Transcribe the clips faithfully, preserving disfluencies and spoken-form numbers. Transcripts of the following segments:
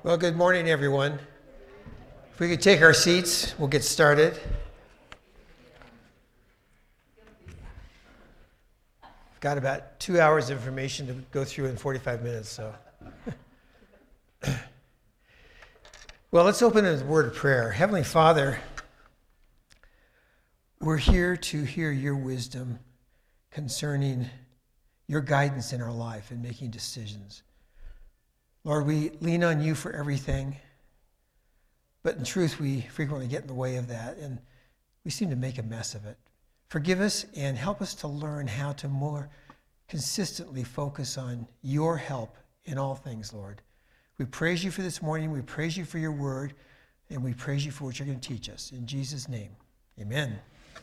Well, good morning, everyone. If we could take our seats, we'll get started. I've got about two hours of information to go through in forty-five minutes, so. Well, let's open with a word of prayer. Heavenly Father, we're here to hear your wisdom concerning your guidance in our life and making decisions. Lord, we lean on you for everything, but in truth, we frequently get in the way of that, and we seem to make a mess of it. Forgive us and help us to learn how to more consistently focus on your help in all things, Lord. We praise you for this morning, we praise you for your word, and we praise you for what you're going to teach us. In Jesus' name, amen.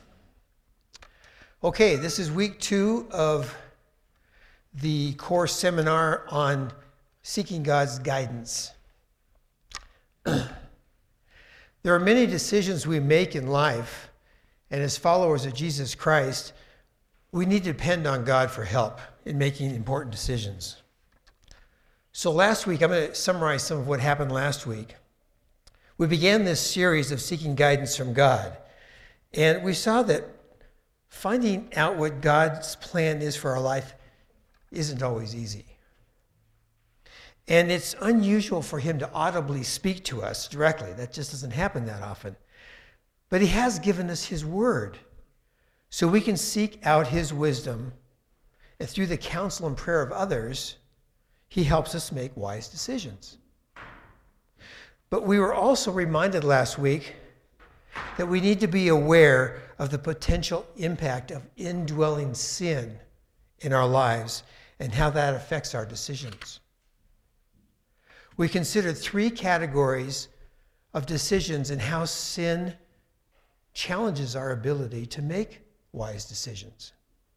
Okay, this is week two of the course seminar on seeking God's guidance. There are many decisions we make in life, and as followers of Jesus Christ, we need to depend on God for help in making important decisions. So last week, I'm going to summarize some of what happened last week. We began this series of seeking guidance from God, and we saw that finding out what God's plan is for our life isn't always easy. And it's unusual for him to audibly speak to us directly. That just doesn't happen that often. But he has given us his word, so we can seek out his wisdom, and through the counsel and prayer of others, he helps us make wise decisions. But we were also reminded last week that we need to be aware of the potential impact of indwelling sin in our lives and how that affects our decisions. We considered three categories of decisions and how sin challenges our ability to make wise decisions.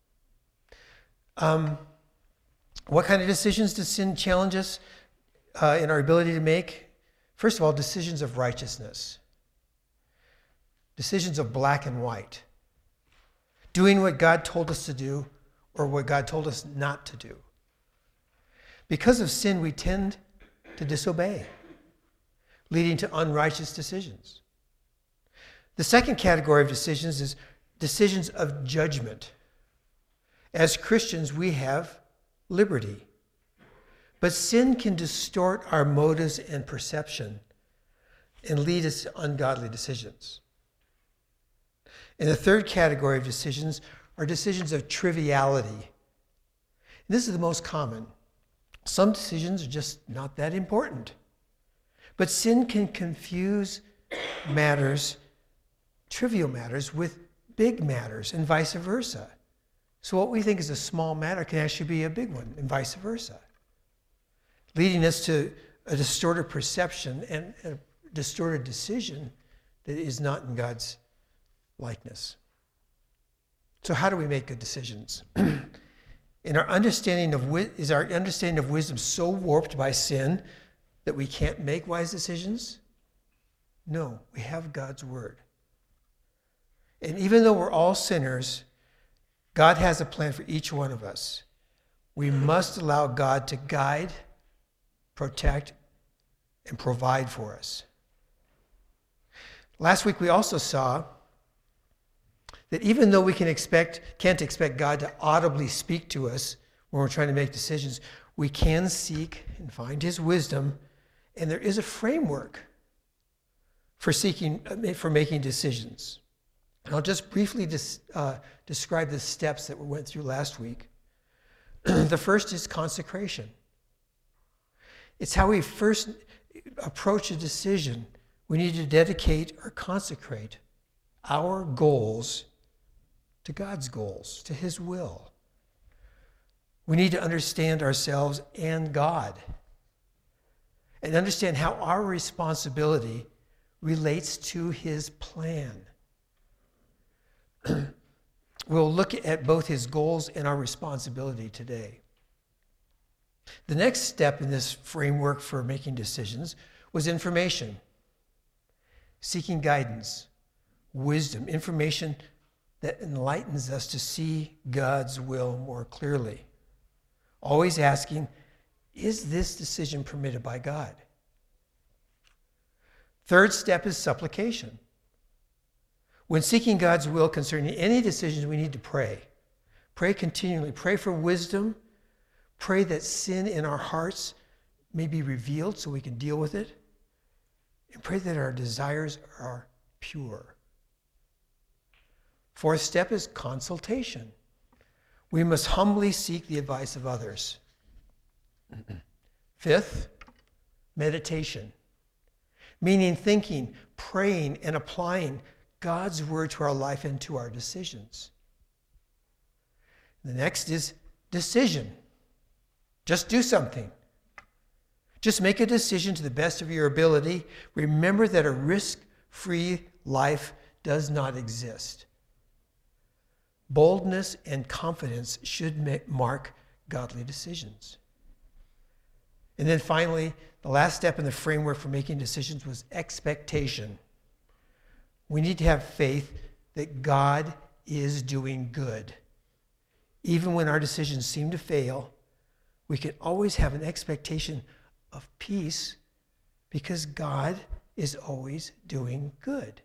Um, what kind of decisions does sin challenge us uh, in our ability to make? First of all, decisions of righteousness. Decisions of black and white. Doing what God told us to do or what God told us not to do. Because of sin, we tend to disobey, leading to unrighteous decisions. The second category of decisions is decisions of judgment. As Christians, we have liberty, but sin can distort our motives and perception and lead us to ungodly decisions. And the third category of decisions are decisions of triviality. And this is the most common. Some decisions are just not that important. But sin can confuse matters, trivial matters, with big matters and vice versa. So what we think is a small matter can actually be a big one and vice versa, leading us to a distorted perception and a distorted decision that is not in God's likeness. So how do we make good decisions? And our understanding of wi- is our understanding of wisdom so warped by sin that we can't make wise decisions? No, we have God's word. And even though we're all sinners, God has a plan for each one of us. We must allow God to guide, protect, and provide for us. Last week we also saw that even though we can expect, can't expect God to audibly speak to us when we're trying to make decisions, we can seek and find his wisdom, and there is a framework for seeking, for making decisions. And I'll just briefly dis, uh, describe the steps that we went through last week. The first is consecration. It's how we first approach a decision. We need to dedicate or consecrate our goals to God's goals, to his will. We need to understand ourselves and God and understand how our responsibility relates to his plan. We'll look at both his goals and our responsibility today. The next step in this framework for making decisions was information, seeking guidance, wisdom, information that enlightens us to see God's will more clearly. Always asking, is this decision permitted by God? Third step is supplication. When seeking God's will concerning any decisions, we need to pray. Pray continually. Pray for wisdom. Pray that sin in our hearts may be revealed so we can deal with it. And pray that our desires are pure. Fourth step is consultation. We must humbly seek the advice of others. Fifth, meditation. Meaning thinking, praying, and applying God's word to our life and to our decisions. The next is decision. Just do something. Just make a decision to the best of your ability. Remember that a risk-free life does not exist. Boldness and confidence should mark godly decisions. And then finally, the last step in the framework for making decisions was expectation. We need to have faith that God is doing good. Even when our decisions seem to fail, we can always have an expectation of peace because God is always doing good.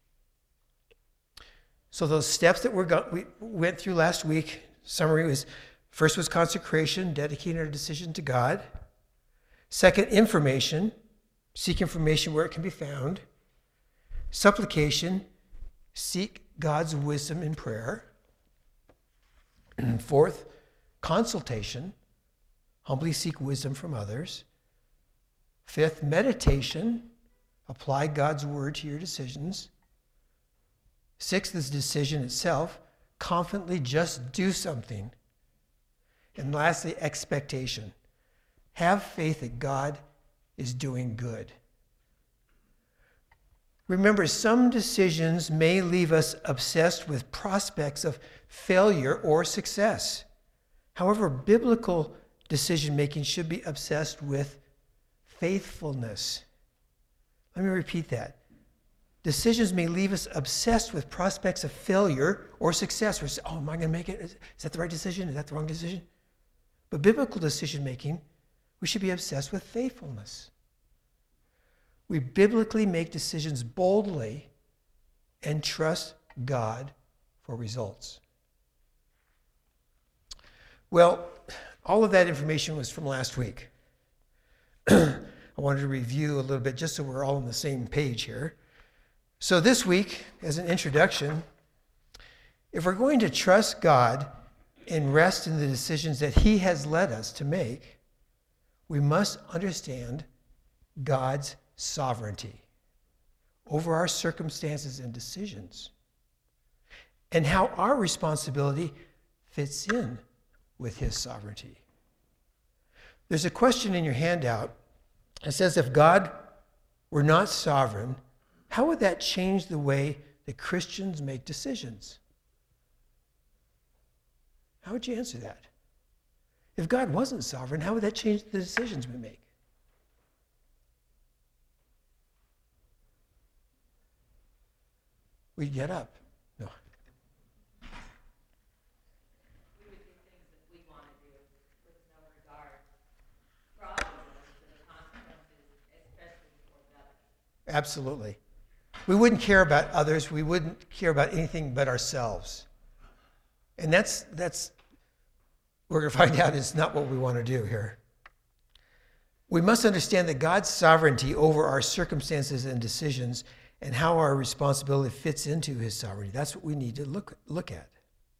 So those steps that we're go- we went through last week, summary was, first was consecration, dedicating our decision to God. Second, information, seek information where it can be found. Supplication, seek God's wisdom in prayer. And fourth, consultation, humbly seek wisdom from others. Fifth, meditation, apply God's word to your decisions. Sixth is decision itself, confidently just do something. And lastly, expectation. Have faith that God is doing good. Remember, some decisions may leave us obsessed with prospects of failure or success. However, biblical decision-making should be obsessed with faithfulness. Let me repeat that. Decisions may leave us obsessed with prospects of failure or success. We're saying, oh, am I going to make it? Is that the right decision? Is that the wrong decision? But biblical decision-making, we should be obsessed with faithfulness. We biblically make decisions boldly and trust God for results. Well, all of that information was from last week. I wanted to review a little bit just so we're all on the same page here. So this week, as an introduction, if we're going to trust God and rest in the decisions that He has led us to make, we must understand God's sovereignty over our circumstances and decisions, and how our responsibility fits in with His sovereignty. There's a question in your handout. It says, if God were not sovereign, how would that change the way that Christians make decisions? How would you answer that? If God wasn't sovereign, how would that change the decisions we make? We'd get up. No. We would do things that we want to do with no regard, probably to the consequences, especially for others. Absolutely. We wouldn't care about others. We wouldn't care about anything but ourselves. And that's, that's we're going to find out is not what we want to do here. We must understand that God's sovereignty over our circumstances and decisions and how our responsibility fits into His sovereignty. That's what we need to look, look at.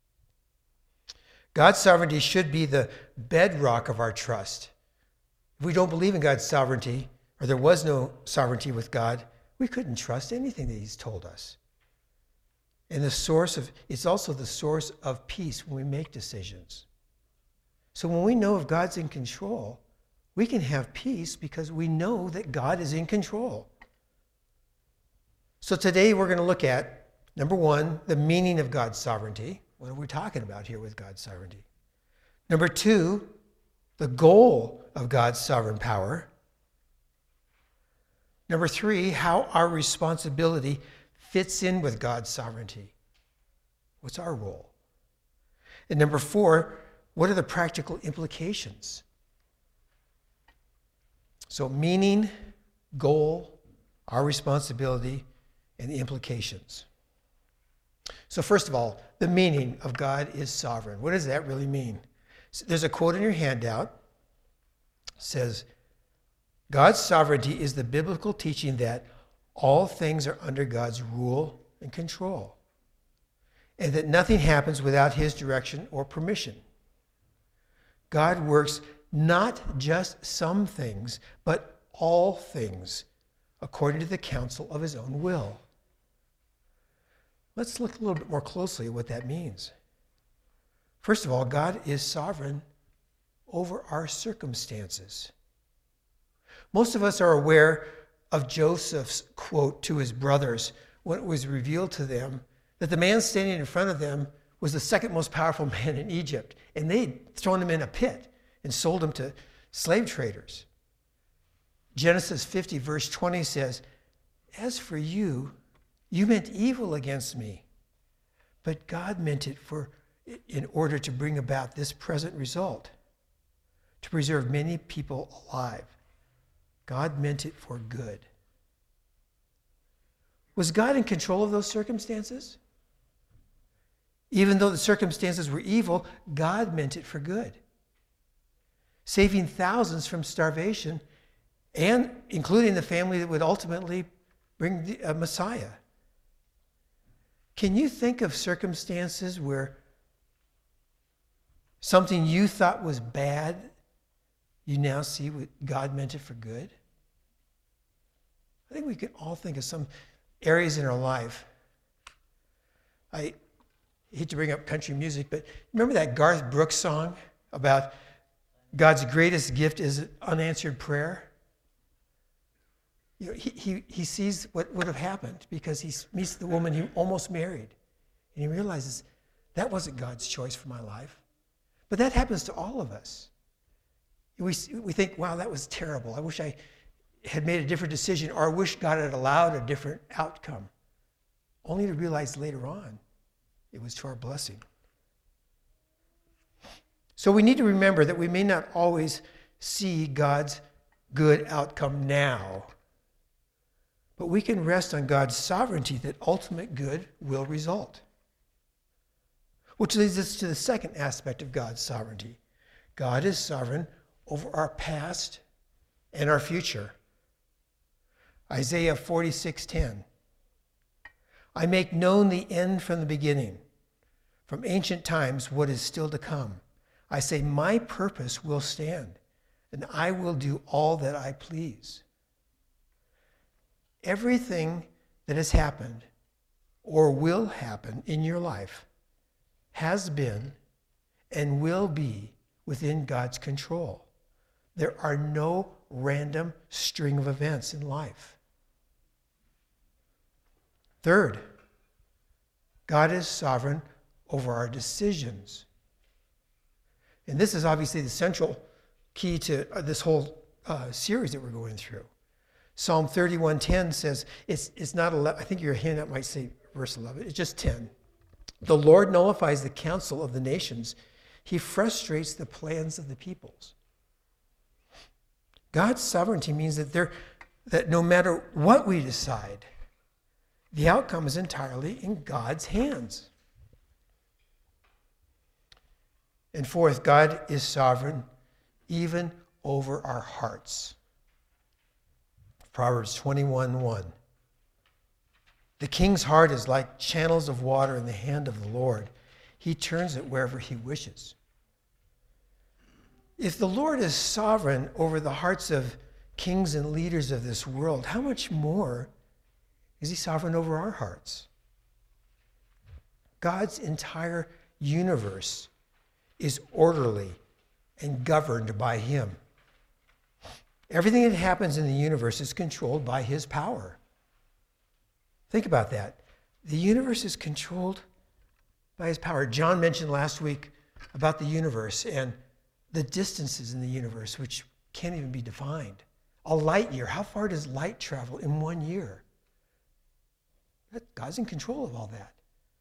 God's sovereignty should be the bedrock of our trust. If we don't believe in God's sovereignty, or there was no sovereignty with God, we couldn't trust anything that He's told us. And the source of, it's also the source of peace when we make decisions. So when we know if God's in control, we can have peace because we know that God is in control. So today we're going to look at, number one, the meaning of God's sovereignty. What are we talking about here with God's sovereignty? Number two, the goal of God's sovereign power. Number three, how our responsibility fits in with God's sovereignty. What's our role? And number four, what are the practical implications? So meaning, goal, our responsibility, and the implications. So first of all, the meaning of God is sovereign. What does that really mean? So there's a quote in your handout. It says, God's sovereignty is the biblical teaching that all things are under God's rule and control, and that nothing happens without his direction or permission. God works not just some things, but all things according to the counsel of his own will. Let's look a little bit more closely at what that means. First of all, God is sovereign over our circumstances. Most of us are aware of Joseph's quote to his brothers when it was revealed to them that the man standing in front of them was the second most powerful man in Egypt, and they'd thrown him in a pit and sold him to slave traders. Genesis fifty, verse twenty says, "As for you, you meant evil against me, but God meant it for in order to bring about this present result, to preserve many people alive. God meant it for good." Was God in control of those circumstances? Even though the circumstances were evil, God meant it for good, saving thousands from starvation and including the family that would ultimately bring the uh, Messiah. Can you think of circumstances where something you thought was bad, you now see what God meant it for good? I think we can all think of some areas in our life. I hate to bring up country music, but remember that Garth Brooks song about God's greatest gift is unanswered prayer? You know, he, he, he sees what would have happened because he meets the woman he almost married. And he realizes that wasn't God's choice for my life. But that happens to all of us. We, we think, wow, that was terrible. I wish I had made a different decision, or I wish God had allowed a different outcome. Only to realize later on it was to our blessing. So we need to remember that we may not always see God's good outcome now, but we can rest on God's sovereignty that ultimate good will result. Which leads us to the second aspect of God's sovereignty. God is sovereign over our past and our future. Isaiah forty-six ten. I make known the end from the beginning, from ancient times what is still to come. I say, my purpose will stand, and I will do all that I please. Everything that has happened or will happen in your life has been and will be within God's control. There are no random string of events in life. Third, God is sovereign over our decisions. And this is obviously the central key to this whole uh, series that we're going through. Psalm thirty-one ten says, it's, it's not eleven, I think your handout might say verse eleven, it's just ten. The Lord nullifies the counsel of the nations. He frustrates the plans of the peoples. God's sovereignty means that, there, that no matter what we decide, the outcome is entirely in God's hands. And fourth, God is sovereign even over our hearts. Proverbs twenty-one one. The king's heart is like channels of water in the hand of the Lord. He turns it wherever he wishes. If the Lord is sovereign over the hearts of kings and leaders of this world, how much more is he sovereign over our hearts? God's entire universe is orderly and governed by him. Everything that happens in the universe is controlled by his power. Think about that. The universe is controlled by his power. John mentioned last week about the universe and the distances in the universe, which can't even be defined. A light year, how far does light travel in one year? God's in control of all that.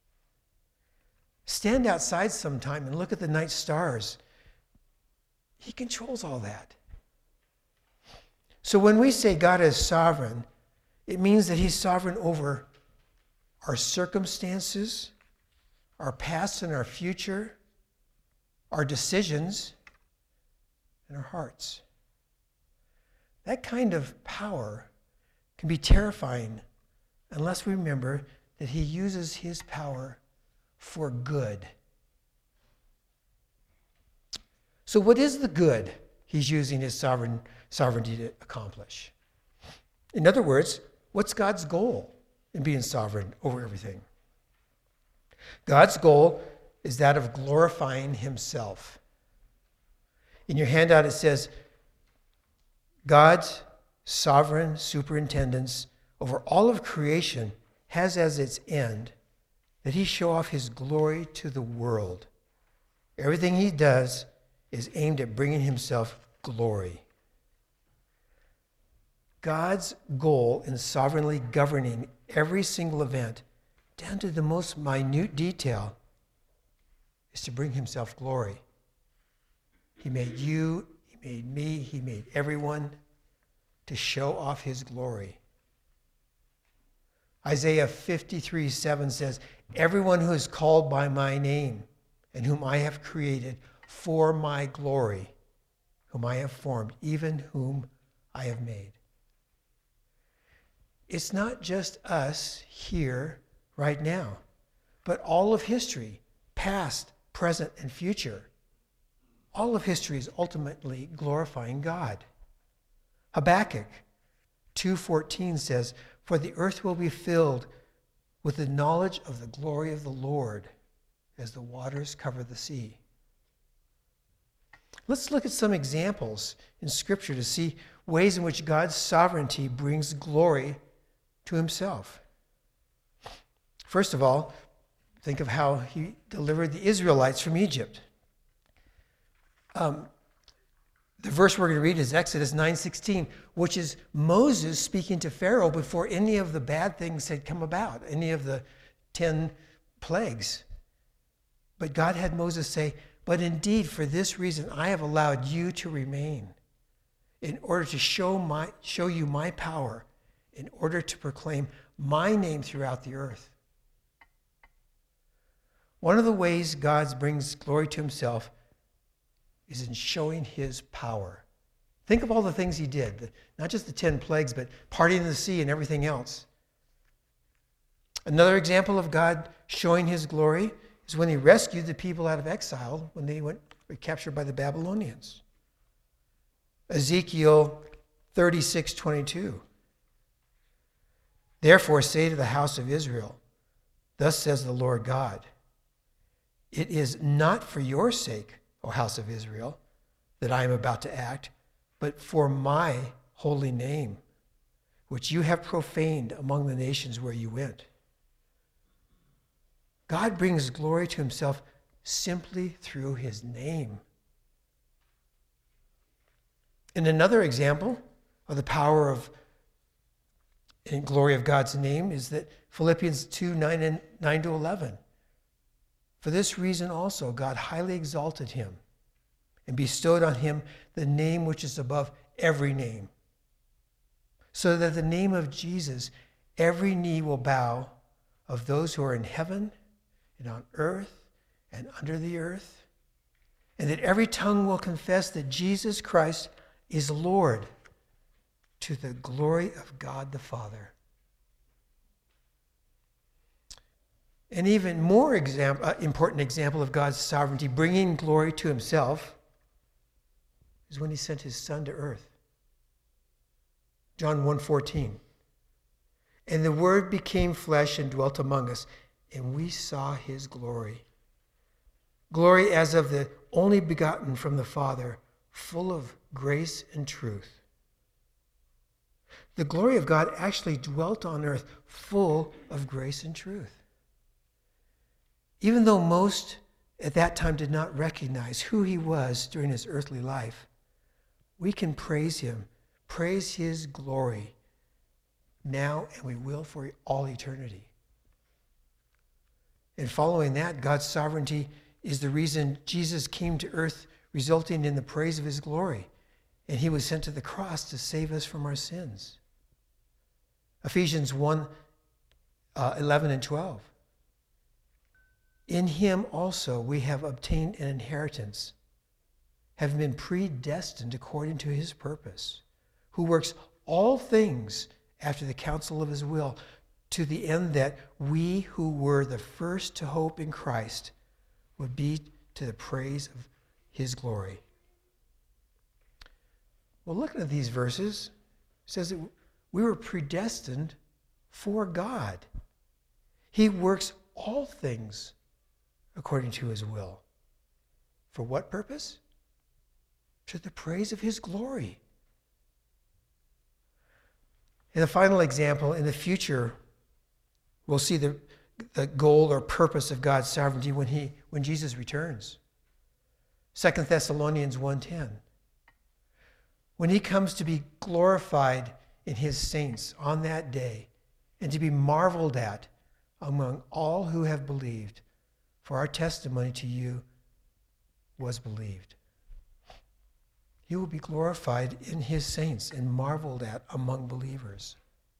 Stand outside sometime and look at the night stars. He controls all that. So when we say God is sovereign, It means that he's sovereign over our circumstances, our past and our future, our decisions, and our hearts. That kind of power can be terrifying unless we remember that he uses his power for good. So what is the good he's using his sovereign sovereignty to accomplish? In other words, what's God's goal in being sovereign over everything? God's goal is that of glorifying himself. In your handout it says, God's sovereign superintendence over all of creation has as its end that he show off his glory to the world. Everything he does is aimed at bringing himself glory. God's goal in sovereignly governing every single event, down to the most minute detail, is to bring himself glory. He made you, he made me, he made everyone to show off his glory. Isaiah fifty-three seven says, everyone who is called by my name and whom I have created for my glory, whom I have formed, even whom I have made. It's not just us here right now, but all of history, past, present, and future. All of history is ultimately glorifying God. Habakkuk two fourteen says, for the earth will be filled with the knowledge of the glory of the Lord as the waters cover the sea. Let's look at some examples in Scripture to see ways in which God's sovereignty brings glory to himself. First of all, think of how he delivered the Israelites from Egypt. Um, the verse we're going to read is Exodus nine sixteen, which is Moses speaking to Pharaoh before any of the bad things had come about, any of the ten plagues. But God had Moses say, but indeed, for this reason, I have allowed you to remain, in order to show my show you my power, in order to proclaim my name throughout the earth. One of the ways God brings glory to himself is in showing his power. Think of all the things he did, not just the ten plagues, but parting the sea and everything else. Another example of God showing his glory is when he rescued the people out of exile when they went were captured by the Babylonians. Ezekiel thirty-six twenty-two. Therefore say to the house of Israel, thus says the Lord God, it is not for your sake, O house of Israel, that I am about to act, but for my holy name, which you have profaned among the nations where you went. God brings glory to himself simply through his name. In another example of the power of and glory of God's name is that Philippians two, nine, and nine to eleven. For this reason also God highly exalted him and bestowed on him the name which is above every name, so that the name of Jesus every knee will bow, of those who are in heaven and on earth and under the earth, and that every tongue will confess that Jesus Christ is Lord, to the glory of God the Father. An even more example, uh, important example of God's sovereignty bringing glory to himself is when he sent his Son to earth. John one fourteen. And the Word became flesh and dwelt among us, and we saw his glory. Glory as of the only begotten from the Father, full of grace and truth. The glory of God actually dwelt on earth, full of grace and truth. Even though most at that time did not recognize who he was during his earthly life, we can praise him, praise his glory now, and we will for all eternity. And following that, God's sovereignty is the reason Jesus came to earth, resulting in the praise of his glory. And he was sent to the cross to save us from our sins. Ephesians one, uh, eleven and twelve. In him also we have obtained an inheritance, having been predestined according to his purpose, who works all things after the counsel of his will, to the end that we who were the first to hope in Christ would be to the praise of his glory. Well, looking at these verses, it says that we were predestined for God. He works all things according to his will. For what purpose? To the praise of his glory. In the final example, in the future, we'll see the, the goal or purpose of God's sovereignty when he when Jesus returns. Second Thessalonians one ten. When he comes to be glorified in his saints on that day and to be marveled at among all who have believed, for our testimony to you was believed. He will be glorified in his saints and marveled at among believers.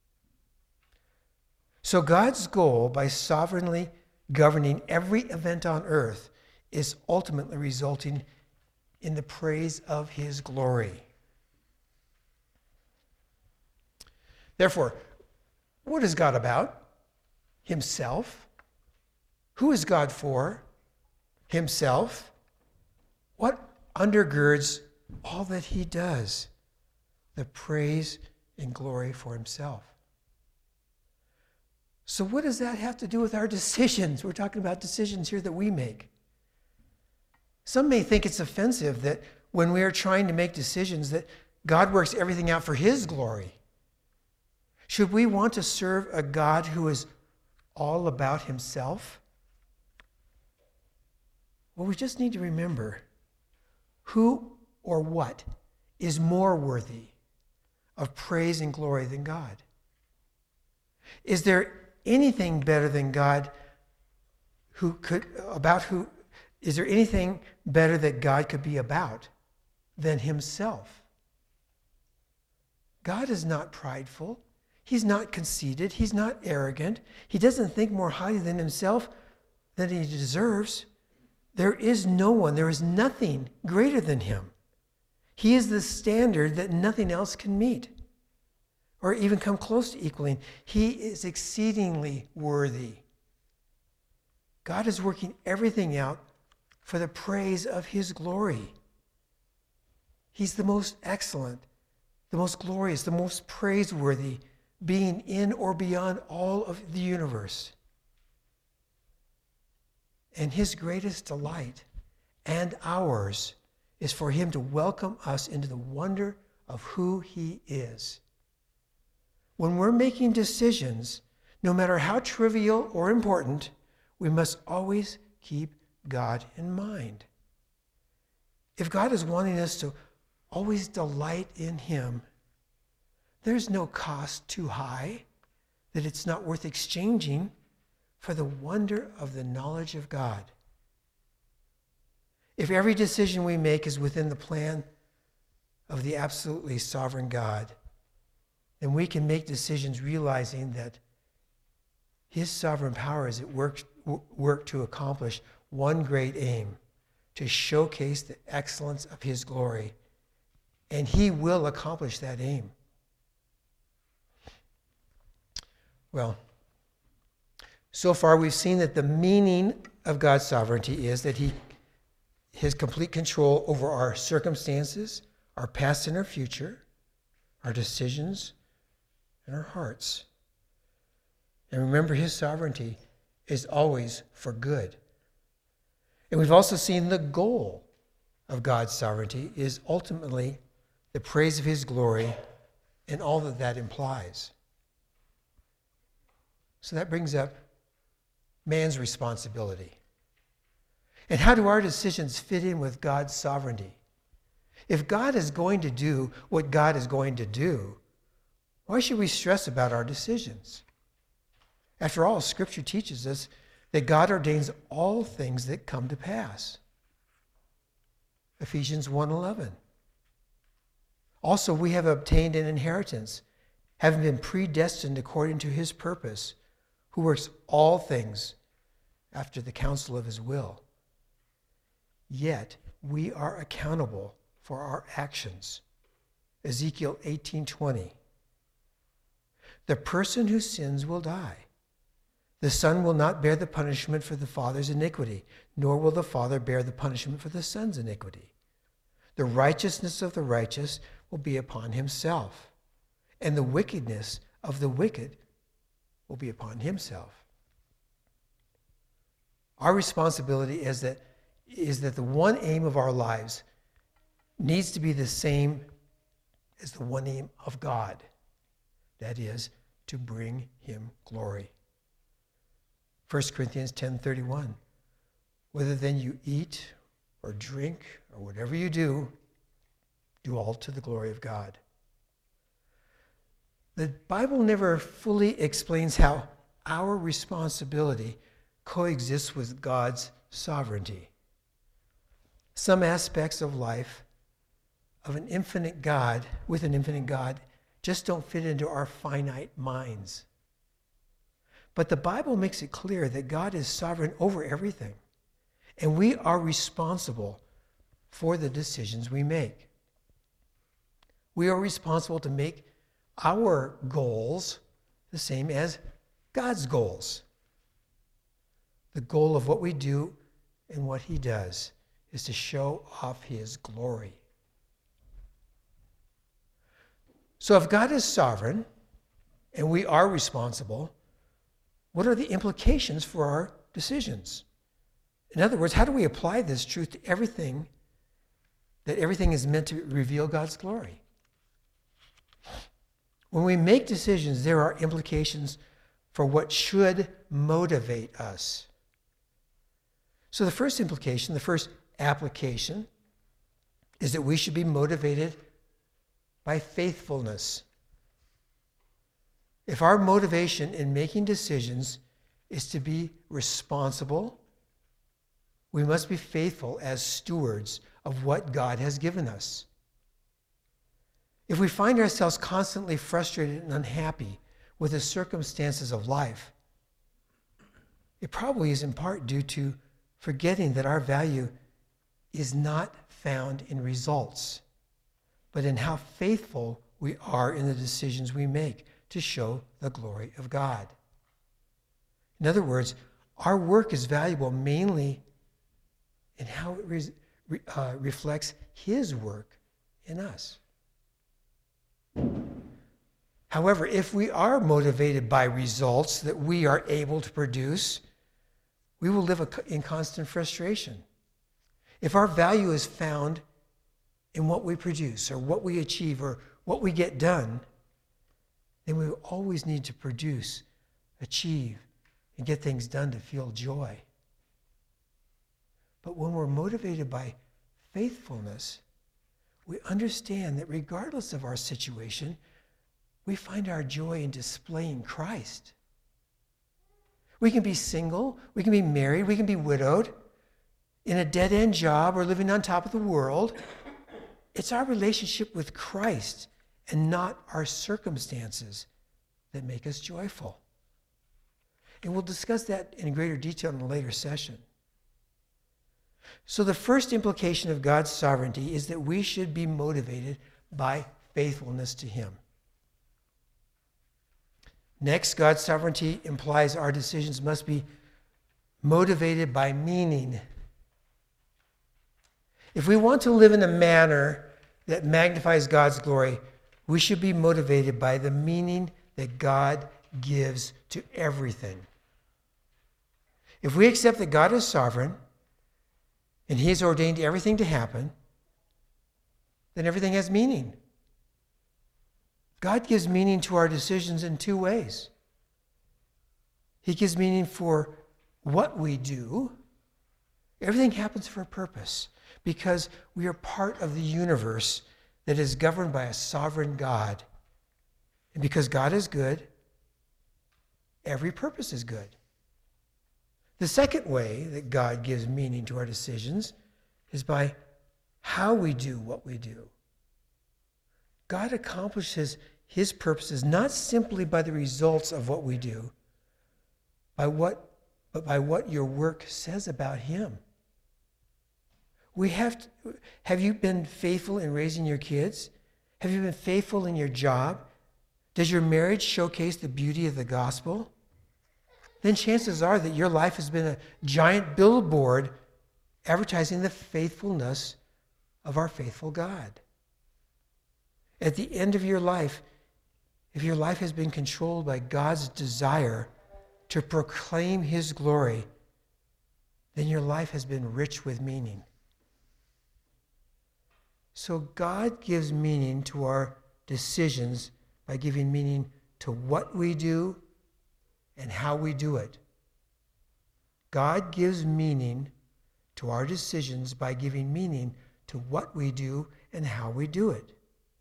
So God's goal, by sovereignly governing every event on earth, is ultimately resulting in the praise of his glory. Therefore, what is God about? Himself. Who is God for? Himself. What undergirds all that he does? The praise and glory for himself. So what does that have to do with our decisions? We're talking about decisions here that we make. Some may think it's offensive that when we are trying to make decisions that God works everything out for his glory. Should we want to serve a God who is all about himself? Well, we just need to remember who or what is more worthy of praise and glory than God. Is there anything better than God who could, about who, is there anything better that God could be about than himself? God is not prideful. He's not conceited. He's not arrogant. He doesn't think more highly than himself than he deserves. There is no one, there is nothing greater than him. He is the standard that nothing else can meet or even come close to equaling. He is exceedingly worthy. God is working everything out for the praise of his glory. He's the most excellent, the most glorious, the most praiseworthy being in or beyond all of the universe. And his greatest delight and ours is for him to welcome us into the wonder of who he is. When we're making decisions, no matter how trivial or important, we must always keep God in mind. If God is wanting us to always delight in him, there's no cost too high that it's not worth exchanging for the wonder of the knowledge of God. If every decision we make is within the plan of the absolutely sovereign God, then we can make decisions realizing that his sovereign power is at work, work to accomplish one great aim, to showcase the excellence of his glory. And he will accomplish that aim. Well, so far we've seen that the meaning of God's sovereignty is that he, his complete control over our circumstances, our past and our future, our decisions, and our hearts. And remember, his sovereignty is always for good. And we've also seen the goal of God's sovereignty is ultimately the praise of his glory and all that that implies. So that brings up man's responsibility. And how do our decisions fit in with God's sovereignty? If God is going to do what God is going to do, why should we stress about our decisions? After all, Scripture teaches us that God ordains all things that come to pass. Ephesians one eleven. Also, we have obtained an inheritance, having been predestined according to his purpose, who works all things after the counsel of his will. Yet we are accountable for our actions. Ezekiel eighteen twenty. The person who sins will die. The son will not bear the punishment for the father's iniquity, nor will the father bear the punishment for the son's iniquity. The righteousness of the righteous will be upon himself, and the wickedness of the wicked will be upon himself. Our responsibility is that, is that the one aim of our lives needs to be the same as the one aim of God. That is, to bring him glory. First Corinthians ten thirty-one. Whether then you eat or drink or whatever you do, do all to the glory of God. The Bible never fully explains how our responsibility coexists with God's sovereignty. Some aspects of life of an infinite God, with an infinite God, just don't fit into our finite minds. But the Bible makes it clear that God is sovereign over everything, and we are responsible for the decisions we make. We are responsible to make our goals the same as God's goals. The goal of what we do and what he does is to show off his glory. So if God is sovereign and we are responsible, what are the implications for our decisions? In other words, how do we apply this truth to everything, that everything is meant to reveal God's glory? When we make decisions, there are implications for what should motivate us. So the first implication, the first application, is that we should be motivated by faithfulness. If our motivation in making decisions is to be responsible, we must be faithful as stewards of what God has given us. If we find ourselves constantly frustrated and unhappy with the circumstances of life, it probably is in part due to forgetting that our value is not found in results, but in how faithful we are in the decisions we make to show the glory of God. In other words, our work is valuable mainly in how it re- re- uh, reflects his work in us. However, if we are motivated by results that we are able to produce, we will live in constant frustration. If our value is found in what we produce or what we achieve or what we get done, then we will always need to produce, achieve, and get things done to feel joy. But when we're motivated by faithfulness, we understand that regardless of our situation, we find our joy in displaying Christ. We can be single, we can be married, we can be widowed, in a dead-end job or living on top of the world. It's our relationship with Christ and not our circumstances that make us joyful. And we'll discuss that in greater detail in a later session. So the first implication of God's sovereignty is that we should be motivated by faithfulness to him. Next, God's sovereignty implies our decisions must be motivated by meaning. If we want to live in a manner that magnifies God's glory, we should be motivated by the meaning that God gives to everything. If we accept that God is sovereign and he has ordained everything to happen, then everything has meaning. God gives meaning to our decisions in two ways. He gives meaning for what we do. Everything happens for a purpose because we are part of the universe that is governed by a sovereign God. And because God is good, every purpose is good. The second way that God gives meaning to our decisions is by how we do what we do. God accomplishes his purposes, not simply by the results of what we do, by what, but by what your work says about him. We have to, have you been faithful in raising your kids? Have you been faithful in your job? Does your marriage showcase the beauty of the gospel? Then chances are that your life has been a giant billboard advertising the faithfulness of our faithful God. At the end of your life, if your life has been controlled by God's desire to proclaim his glory, then your life has been rich with meaning. So God gives meaning to our decisions by giving meaning to what we do and how we do it. God gives meaning to our decisions by giving meaning to what we do and how we do it.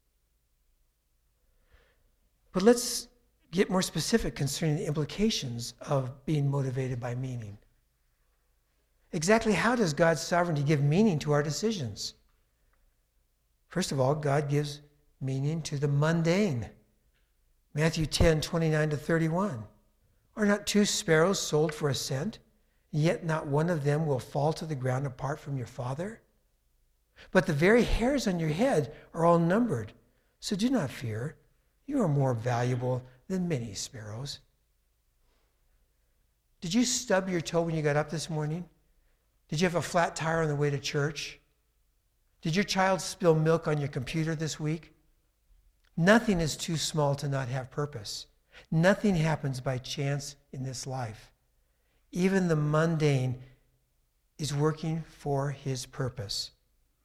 But let's get more specific concerning the implications of being motivated by meaning. Exactly how does God's sovereignty give meaning to our decisions? First of all, God gives meaning to the mundane. Matthew ten, twenty-nine to thirty-one. Are not two sparrows sold for a cent? Yet not one of them will fall to the ground apart from your Father? But the very hairs on your head are all numbered. So do not fear. You are more valuable than many sparrows. Did you stub your toe when you got up this morning? Did you have a flat tire on the way to church? Did your child spill milk on your computer this week? Nothing is too small to not have purpose. Nothing happens by chance in this life. Even the mundane is working for his purpose.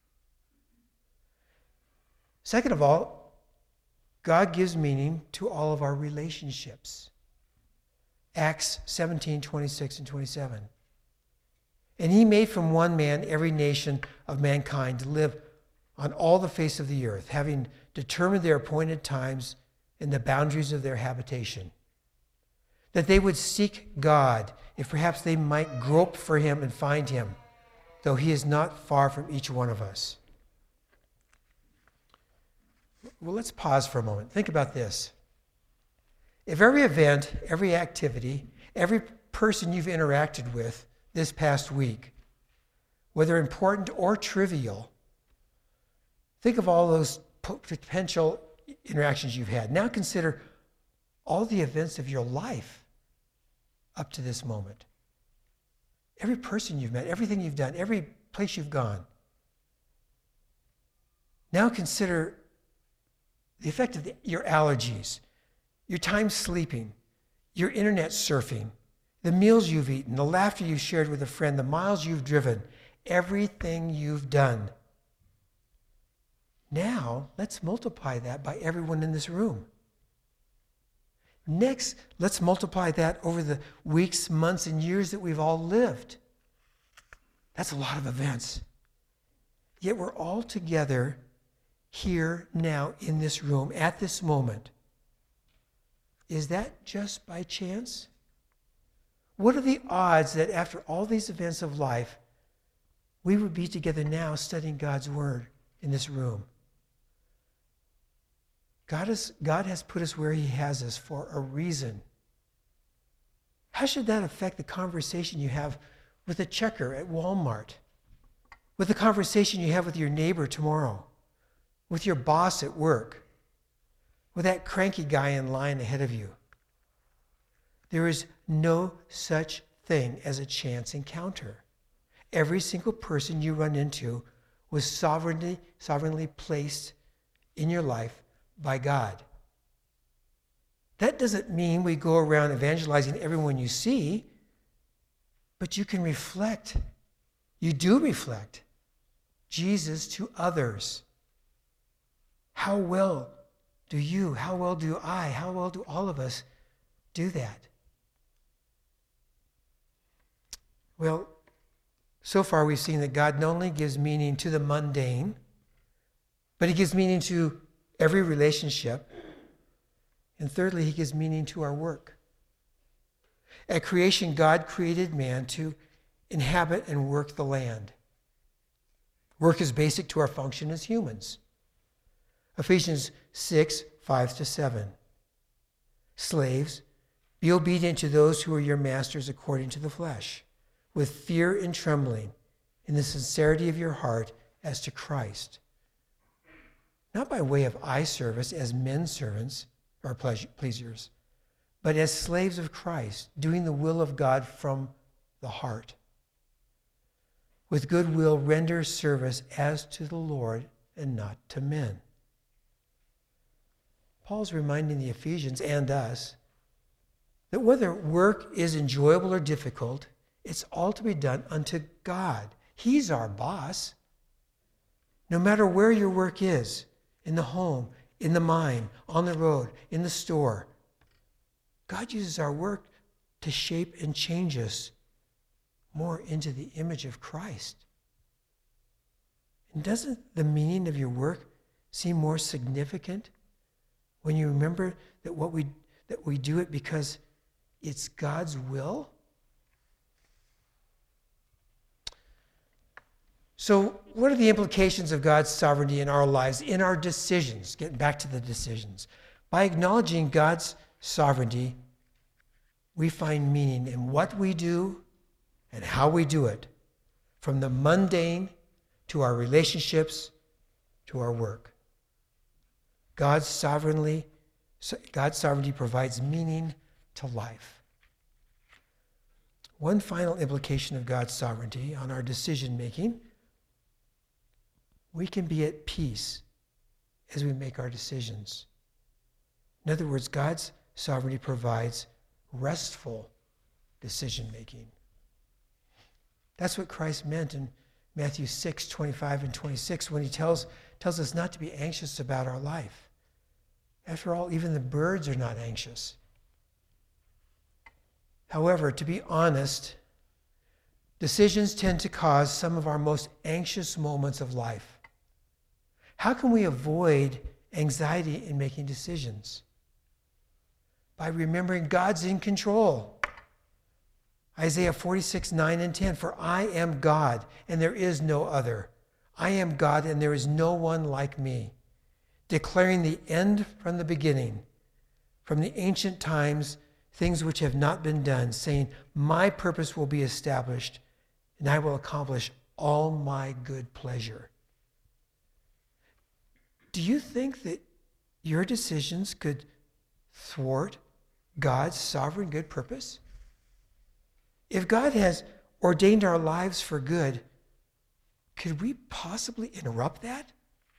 Second of all, God gives meaning to all of our relationships. Acts seventeen, twenty-six and twenty-seven. And he made from one man every nation of mankind to live on all the face of the earth, having determined their appointed times and the boundaries of their habitation, that they would seek God, if perhaps they might grope for him and find him, though he is not far from each one of us. Well, let's pause for a moment. Think about this. If every event, every activity, every person you've interacted with this past week, whether important or trivial, think of all those potential interactions you've had. Now consider all the events of your life up to this moment. Every person you've met, everything you've done, every place you've gone. Now consider the effect of the, your allergies, your time sleeping, your internet surfing, the meals you've eaten, the laughter you've shared with a friend, the miles you've driven, everything you've done. Now, let's multiply that by everyone in this room. Next, let's multiply that over the weeks, months, and years that we've all lived. That's a lot of events. Yet we're all together here now in this room at this moment. Is that just by chance? What are the odds that after all these events of life, we would be together now studying God's word in this room? God, is, God has put us where he has us for a reason. How should that affect the conversation you have with a checker at Walmart? With the conversation you have with your neighbor tomorrow? With your boss at work? With that cranky guy in line ahead of you? There is no such thing as a chance encounter. Every single person you run into was sovereignly, sovereignly placed in your life by God. That doesn't mean we go around evangelizing everyone you see, but you can reflect, you do reflect Jesus to others. How well do you, how well do I, how well do all of us do that? Well, so far we've seen that God not only gives meaning to the mundane, but he gives meaning to every relationship. And thirdly, he gives meaning to our work. At creation, God created man to inhabit and work the land. Work is basic to our function as humans. Ephesians six, five to seven. Slaves, be obedient to those who are your masters according to the flesh, with fear and trembling, in the sincerity of your heart as to Christ. Not by way of eye service as men servants or pleasers, but as slaves of Christ, doing the will of God from the heart. With good will, render service as to the Lord and not to men. Paul's reminding the Ephesians and us that whether work is enjoyable or difficult, it's all to be done unto God. He's our boss. No matter where your work is, in the home, in the mine, on the road, in the store, God uses our work to shape and change us more into the image of Christ. And doesn't the meaning of your work seem more significant when you remember that what we that we do it because it's God's will? So, what are the implications of God's sovereignty in our lives, in our decisions? Getting back to the decisions. By acknowledging God's sovereignty, we find meaning in what we do and how we do it, from the mundane to our relationships to our work. God's sovereignty, God's sovereignty provides meaning to life. One final implication of God's sovereignty on our decision making: we can be at peace as we make our decisions. In other words, God's sovereignty provides restful decision making. That's what Christ meant in Matthew six, twenty-five and twenty-six when he tells, tells us not to be anxious about our life. After all, even the birds are not anxious. However, to be honest, decisions tend to cause some of our most anxious moments of life. How can we avoid anxiety in making decisions? By remembering God's in control. Isaiah forty-six, nine and ten, for I am God and there is no other. I am God and there is no one like me, declaring the end from the beginning, from the ancient times, things which have not been done, saying, my purpose will be established and I will accomplish all my good pleasure. Do you think that your decisions could thwart God's sovereign good purpose? If God has ordained our lives for good, could we possibly interrupt that?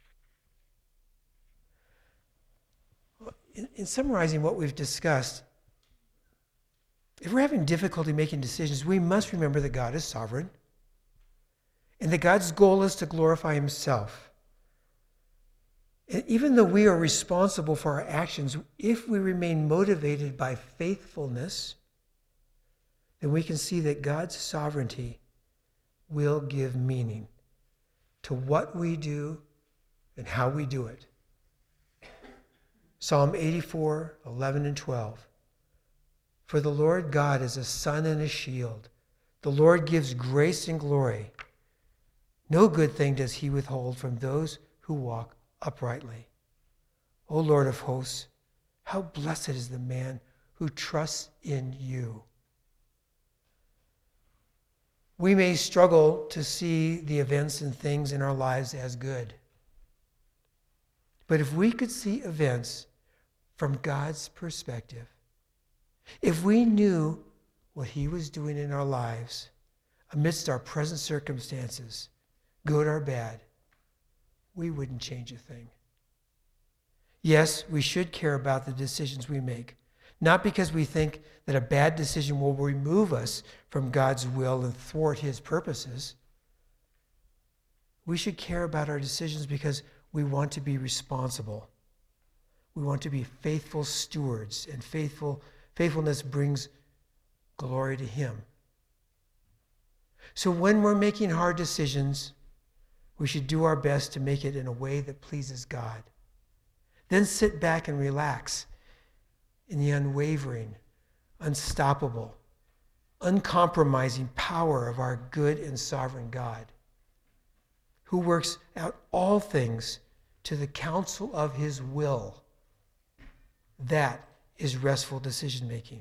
In, in summarizing what we've discussed, if we're having difficulty making decisions, we must remember that God is sovereign and that God's goal is to glorify himself. And even though we are responsible for our actions, if we remain motivated by faithfulness, then we can see that God's sovereignty will give meaning to what we do and how we do it. Psalm eighty-four, eleven and twelve. For the Lord God is a sun and a shield. The Lord gives grace and glory. No good thing does he withhold from those who walk uprightly. O Lord of hosts, how blessed is the man who trusts in you. We may struggle to see the events and things in our lives as good. But if we could see events from God's perspective, if we knew what he was doing in our lives amidst our present circumstances, good or bad, we wouldn't change a thing. Yes, we should care about the decisions we make, not because we think that a bad decision will remove us from God's will and thwart his purposes. We should care about our decisions because we want to be responsible. We want to be faithful stewards, and faithful faithfulness brings glory to him. So when we're making hard decisions, we should do our best to make it in a way that pleases God. Then sit back and relax in the unwavering, unstoppable, uncompromising power of our good and sovereign God, who works out all things to the counsel of his will That is restful decision making.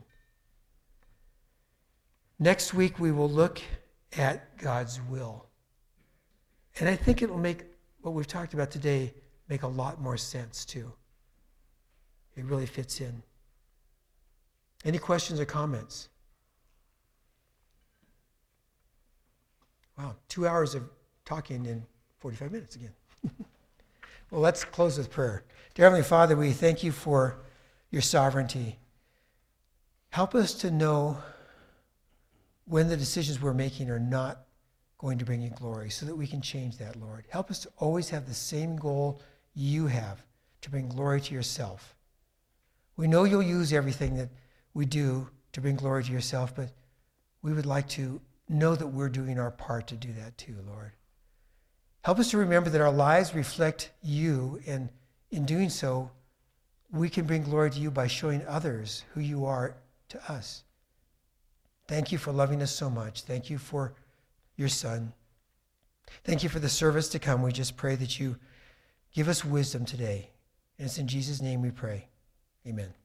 Next week, we will look at God's will. And I think it will make what we've talked about today make a lot more sense, too. It really fits in. Any questions or comments? Wow, two hours of talking in forty-five minutes again. Well, let's close with prayer. Dear Heavenly Father, we thank you for your sovereignty. Help us to know when the decisions we're making are not going to bring you glory so that we can change that, Lord. Help us to always have the same goal you have, to bring glory to yourself. We know you'll use everything that we do to bring glory to yourself, but we would like to know that we're doing our part to do that too, Lord. Help us to remember that our lives reflect you, and in doing so, we can bring glory to you by showing others who you are to us. Thank you for loving us so much. Thank you for your Son. Thank you for the service to come. We just pray that you give us wisdom today. And it's in Jesus' name we pray. Amen.